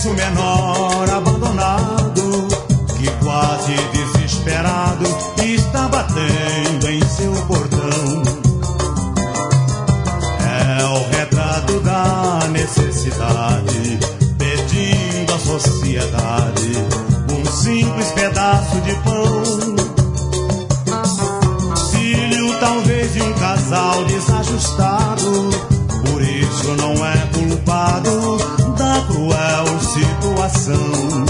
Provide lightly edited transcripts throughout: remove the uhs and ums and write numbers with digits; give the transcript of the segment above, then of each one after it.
despreze o menor abandonado, que quase desesperado está batendo em seu portão. É o retrato da necessidade, pedindo à sociedade um simples pedaço de pão. Filho talvez de um casal desajustado, por isso não é culpado da cruel situação.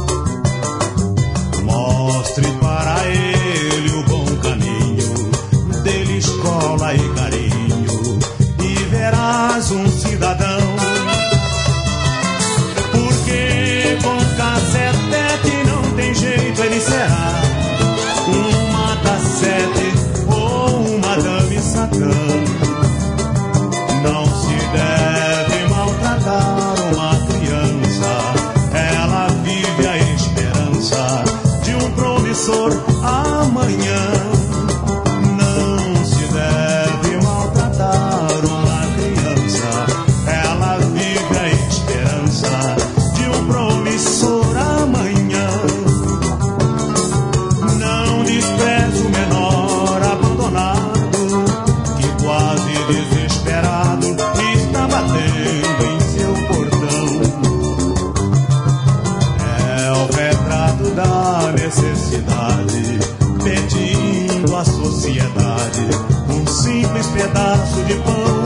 Mostre para ele o bom caminho, dele escola e carinho, e verás um cidadão. Porque com cacetete não tem jeito, ele será um mata-sete ou um madame Satã. Não se deve maltratar uma criança, ela vive a esperança de um promissor amanhã. Não se deve maltratar uma criança, ela vive a esperança de um promissor amanhã. Não despreze o menor abandonado, que quase desesperado está batendo em seu portão. É o retrato da necessidade, pedindo à sociedade um simples pedaço de pão.